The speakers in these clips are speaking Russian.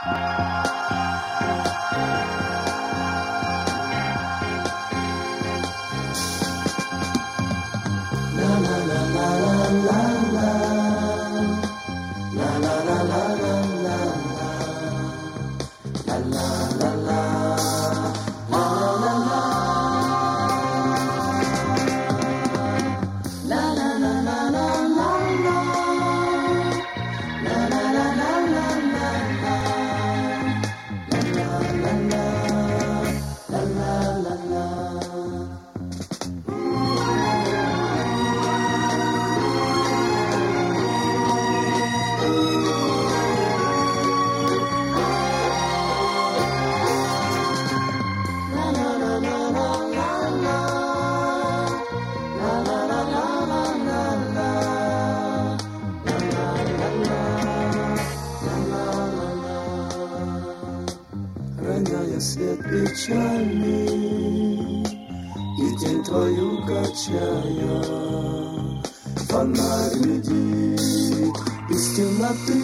Роняя свет печальный и тень твою качая, фонарь глядит из темноты.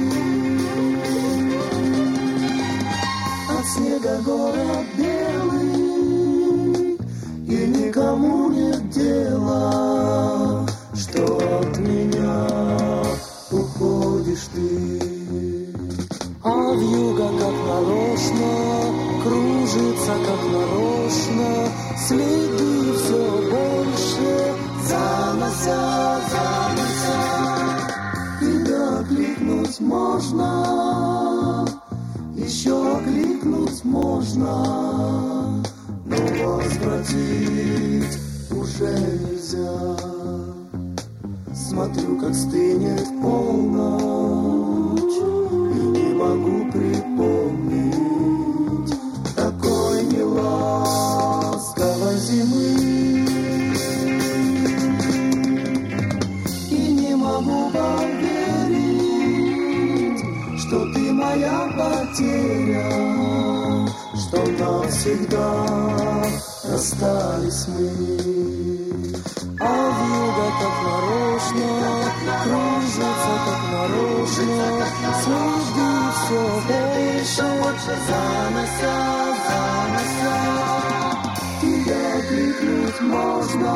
От снега город белый, и никому нет дела, что от меня уходишь ты. А вьюга как нарочно кружится, как нарочно, следы все больше занося. Тебя кликнуть можно, еще кликнуть можно, но возвратить уже нельзя. Смотрю, как стынет полночь, и не могу припомнить такой неласковой зимы. И не могу поверить, что ты моя потеря, что навсегда расстались мы. А вьюга как нарочно кружится, как нарочно, следы все больше занося. Тебя кликнуть можно,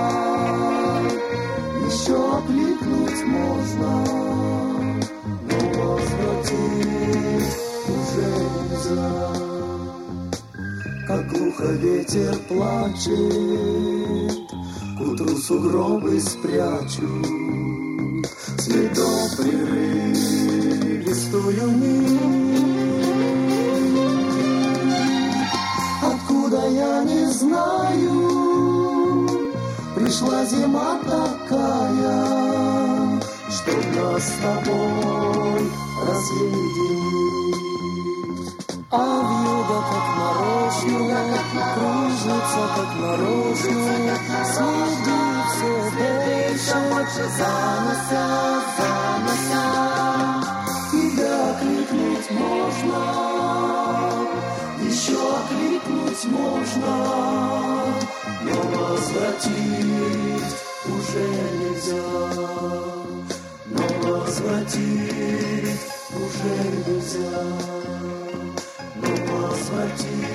еще кликнуть можно, но возвратить уже нельзя. Как глухо ветер плачет, к утру сугробы спрячут, следом прерывистую нить. Откуда я не знаю, пришла зима такая, что нас с тобой разъединит. А вьюга как нарочно кружится, как нарочно, следы все больше занося. Тебя кликнуть можно, еще кликнуть можно, но возвратить уже нельзя. Но возвратить уже нельзя. Но возвратить